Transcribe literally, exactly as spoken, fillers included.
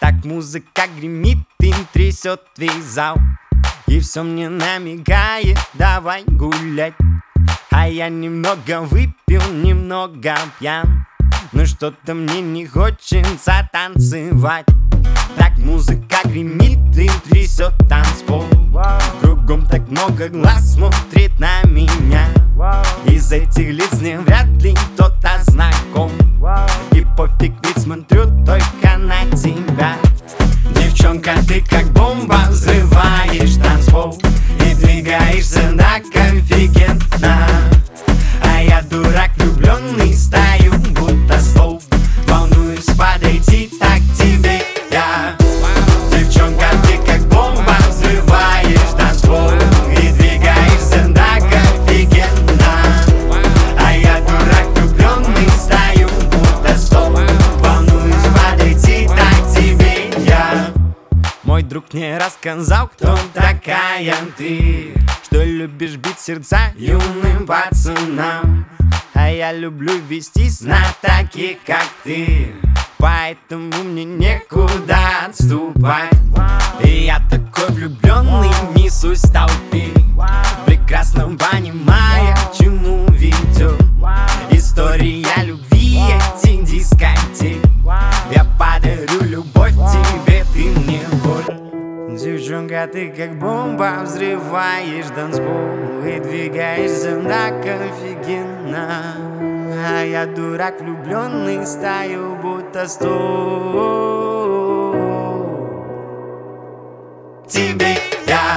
Так музыка гремит и трясет весь зал, и все мне намекает: давай гулять. А я немного выпил, немного пьян, но что-то мне не хочется танцевать. Так музыка гремит и трясет танцпол, кругом так много глаз смотрит на меня. Из этих лиц мне вряд ли кто-то знаком, и пофиг, ведь смотрю только на тебя. Девчонка, ты как бомба, взрываешь танцпол и двигаешься так офигенно. А я дурак влюбленный, стою будто стол, волнуюсь подойти так к тебе я. Девчонка, ты как бомба, взрываешь танцпол и двигаешься так офигенно. А я дурак влюбленный, стою будто стол, волнуюсь подойти так к тебе я. Мой друг мне рассказал, кто такая ты, что любишь бить сердца юным пацанам. А я люблю вестись на таких, как ты, поэтому мне некуда отступать. И я такой влюбленный, несусь в толпе, прекрасно понимая, к чему ведет история любви этих дискотек. Я подарю любовь тебе, ты мне боль. Девчонка, ты как бомба, взрываешь танцпол и двигаешься так офигенно. А я дурак влюбленный, стою будто стол. Тебе я